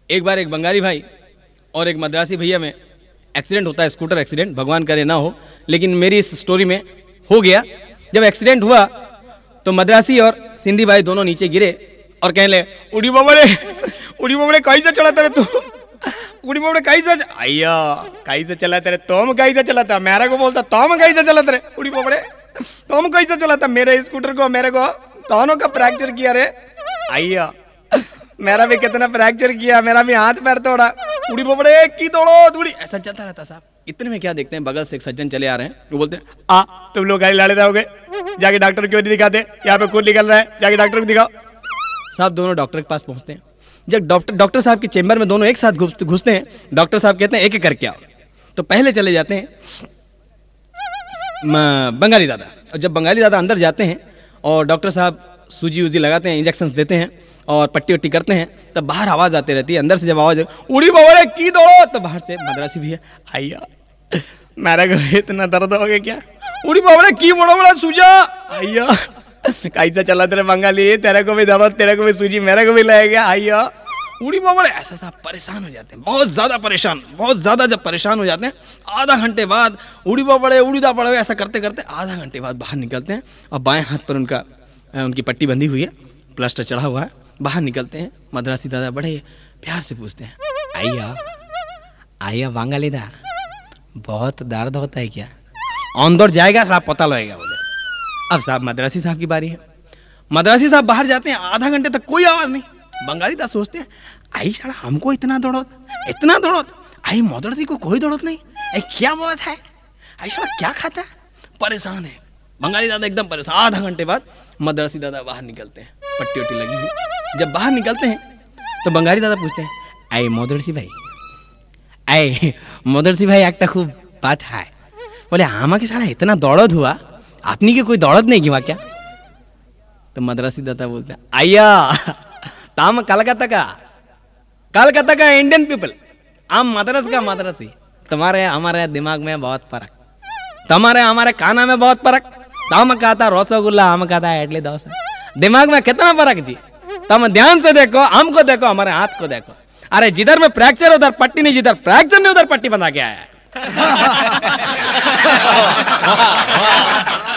एक बार एक बंगाली भाई और एक मद्रासी भैया में एक्सीडेंट होता है, स्कूटर एक्सीडेंट, भगवान करे ना हो, लेकिन मेरी इस स्टोरी में हो गया। जब एक्सीडेंट हुआ तो मद्रासी और सिंधी भाई दोनों नीचे गिरे और कहने लगे, उड़ी बबड़े कहीं से चलाता रे तू, उड़ी बबड़े कहीं से, अय्या कहीं से चलाता रे, तुम कहीं से चलाता, मेरे को बोलता तुम कहीं से चलाता रे, उड़ी बबड़े तुम कहीं से चलाता, मेरे स्कूटर को मेरे को दोनों का फ्रैक्चर किया रे, अय्या मेरा भी कितना फ्रैक्चर किया, मेरा भी हाथ पैर तोड़ा, उड़ी बबड़े की दौड़ो दूड़ी, ऐसा चलता रहता साहब। इतने में क्या देखते हैं, बगल से एक सज्जन चले आ रहे हैं, वो बोलते हैं, आ तुम लोग गाड़ी लाड़े जाओगे, जाके डॉक्टर क्यों नहीं दिखाते, यहाँ पे खून निकल रहा है, जाके डॉक्टर को दिखाओ। साहब दोनों डॉक्टर के पास पहुंचते हैं। जब डॉक्टर साहब के चेंबर में दोनों एक साथ घुसते हैं, डॉक्टर साहब कहते हैं एक एक करके आओ। तो पहले चले जाते हैं बंगाली दादा, और जब बंगाली दादा अंदर जाते हैं और डॉक्टर साहब सूजी वूजी लगाते हैं, इंजेक्शन देते हैं और पट्टी वट्टी करते हैं, तब बाहर आवाज़ आती रहती है। अंदर से जब आवाज़ उड़ी बबड़े की दो, तो बाहर से मद्रासी भी है, आइया मेरे को इतना दर्द हो गया क्या, उड़ी बबड़े की बड़ो बड़ा सूजा, आइया कैसा चला तेरे बंगाली, तेरे को भी दर्द, तेरे को भी सूजी, मेरे को भी लगेगा, आइया उड़ी बबड़े। ऐसा साहब परेशान हो जाते हैं, बहुत ज़्यादा परेशान, बहुत ज़्यादा जब परेशान हो जाते हैं, आधा घंटे बाद उड़ी बबड़े उड़ीदा पड़े, ऐसा करते करते आधा घंटे बाद बाहर निकलते हैं और बाएं हाथ पर उनकी पट्टी बंधी हुई है, प्लास्टर चढ़ा हुआ है। बाहर निकलते हैं, मद्रासी दादा बड़े प्यार से पूछते हैं, आइया बंगाली दा बहुत दर्द होता है क्या, अंदर जाएगा साहब पता लगेगा बोले। अब साहब मद्रासी साहब की बारी है। मद्रासी साहब बाहर जाते हैं, आधा घंटे तक कोई आवाज़ नहीं। बंगाली दा सोचते हैं, आई साला हमको इतना दौड़त, आई मद्रासी को कोई दौड़त नहीं, क्या बात है, आई साला क्या खाता है, परेशान है बंगाली दादा एकदम परेशान। आधा घंटे बाद मद्रासी दादा बाहर निकलते हैं, पट्टी वट्टी लगी हुई। जब बाहर निकलते हैं तो बंगाली दादा पूछते हैं, आई मद्रासी भाई एक खूब बात है, बोले आमा के साला इतना दौड़त हुआ, आपनी के कोई दौड़त नहीं हुआ क्या। तो मद्रासी दादा बोलते हैं, आइया ताम कलकत्ता का इंडियन पीपल, आम मद्रास का मद्रासी, तुम्हारे हमारे दिमाग में बहुत फर्क, तुम्हारे हमारे खाना में बहुत फर्क, तम खाता रसगुल्ला, हम खाता इडली डोसा, दिमाग में कितना फर्क जी, तुम ध्यान से देखो, हमको देखो, हमारे हाथ को देखो, अरे जिधर में फ्रैक्चर उधर पट्टी नहीं, जिधर फ्रैक्चर नहीं उधर पट्टी बना के आया है।